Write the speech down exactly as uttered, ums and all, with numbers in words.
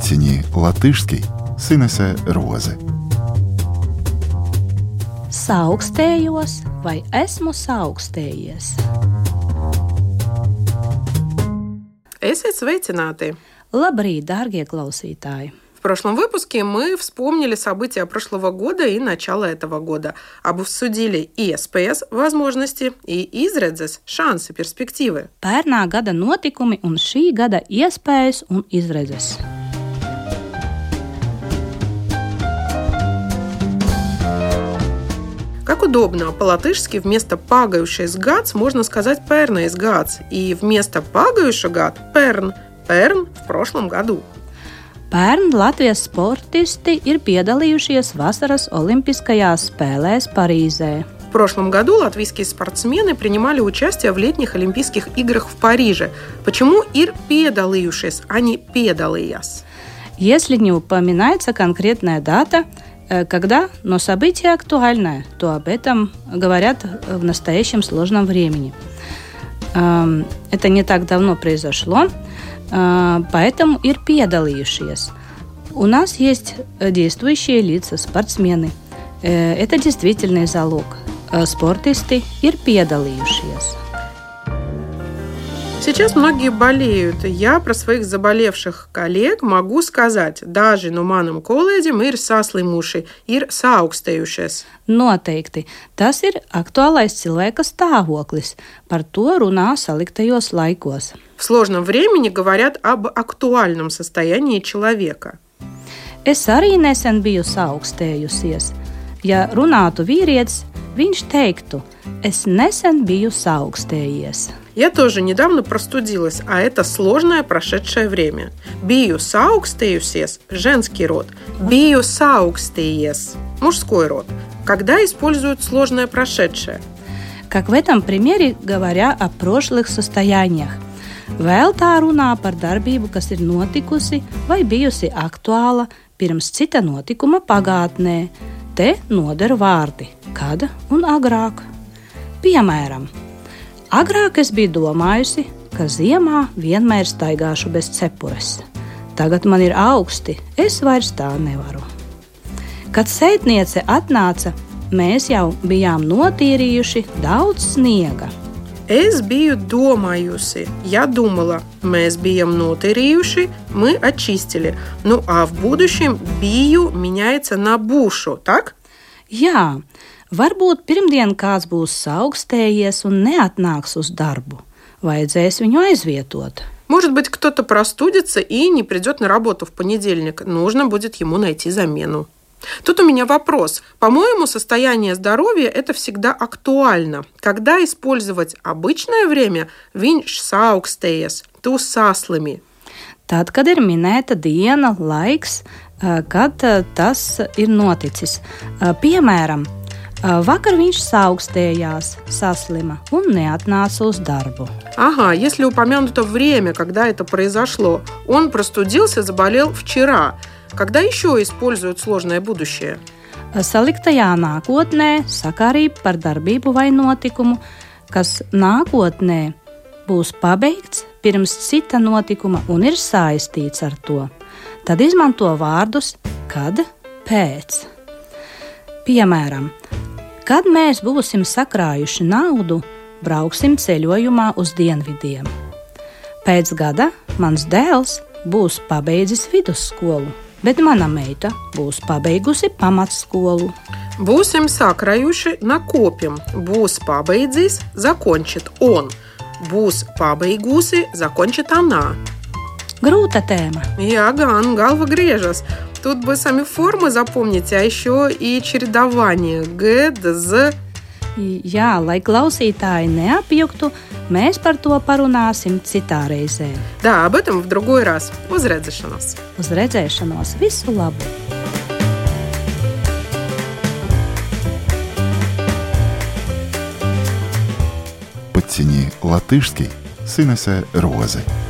Paciņi latviski Sinese Roze. Saaugstējos vai esmu saaugstējies? Esiet sveicināti! Labrīt, дорогие klausītāji! В прошлом выпуске мы вспомнили события прошлого года и начала этого года, обсудили iespējas, возможности, и izredzes, шансы, перспективы. Pērnā gada notikumi un šī gada iespējas un izredzes. Как удобно, по-латышски вместо пагающийс gads можно сказать pērnais gads, и вместо пагающий гад – pērn, pērn в прошлом году. Pērn Latvijas sportisti ir piedalījušies vasaras olimpiskajās spēlēs Parīzē. В прошлом году латвийские спортсмены принимали участие в летних Олимпийских играх в Париже. Почему ir piedalījušies, а не piedalījās? Если не упоминается конкретная дата, когда, но событие актуальное, то об этом говорят в настоящем сложном времени. Это не так давно произошло, поэтому ir piedalījušies. У нас есть действующие лица, спортсмены. Это действительный залог. Спортисты ir piedalījušies. Сейчас многие болеют. Я про своих заболевших коллег могу сказать, daži no manam kolēģiem ir saslimuši, ir saaugstējušies. Noteikti. Tas ir aktuālais cilvēka stāvoklis. Par to runā saliktajos laikos. В сложном времени говорят об актуальном состоянии человека. Es arī nesen biju saaugstējusies. Ja runātu vīrietis, viņš teiktu, es nesen biju saaugstējies. Я тоже недавно простудилась, а это сложное прошедшее время. Biju saaugstējusies – женский род. Biju saaugstējies – мужской род. Когда используют сложное прошедшее? Как в этом примере, говоря о прошлых состояниях. Vēl tā runā par darbību, kas ir notikusi vai bijusi aktuāla pirms cita notikuma pagātnē. Te noder vārdi kad un agrāk. Piemēram, agrāk es biju domājusi, ka ziemā vienmēr staigāšu bez cepures. Tagad man ir augsti, es vairs tā nevaru. Kad sētniece atnāca, mēs jau bijām notīrījuši daudz sniega. Es biju domājusi, я думала, mēs bijām notīrījuši, мы очистили. Ну, а в будущем biju меняется на būšu, так? Jā, varbūt pirmdien kāds būs saaugstējies un neatnāks uz darbu. Vajadzēs viņu aizvietot. Может быть, кто-то простудится и не придет на работу в понедельник. Нужно будет ему найти замену. Тут у меня вопрос. По-моему, состояние здоровья – это всегда актуально. Когда использовать обычное время, viņš saaugstējies, tu saslimi. Tad, kad ir minēta diena, laiks, kad tas ir noticis. Piemēram, vakar viņš saaugstējās, saslima un neatnāca uz darbu. Ага, если упомянуто время, когда это произошло, он простудился, заболел вчера. Когда еще используют сложное будущее? Saliktajā nākotnē saka arī par darbību vai notikumu, kas nākotnē būs pabeigts pirms cita notikuma un ir saistīts ar to. Tad izmanto vārdus kad, pēc. Piemēram, kad mēs būsim sakrājuši naudu, brauksim ceļojumā uz dienvidiem. Pēc gada mans dēls būs pabeidzis vidusskolu, bet mana meita būs pabeigusi pamatskolu. Būsim sakrājuši, nakopim. Būs pabeidzis, закончит он. Būs pabeigusi, закончит она. Grūta tēma. Jā, gan, galva griežas. Тут бы сами формы запомните, а еще и чередование. Г, Д, З. Jā, lai klausītāji neapjuktu, mēs par to parunāsim citā reizē. Да, об этом в другой раз. Uz redzēšanos. Uz redzēšanos. Visu labu! Paciņi latviski Sinese Roze.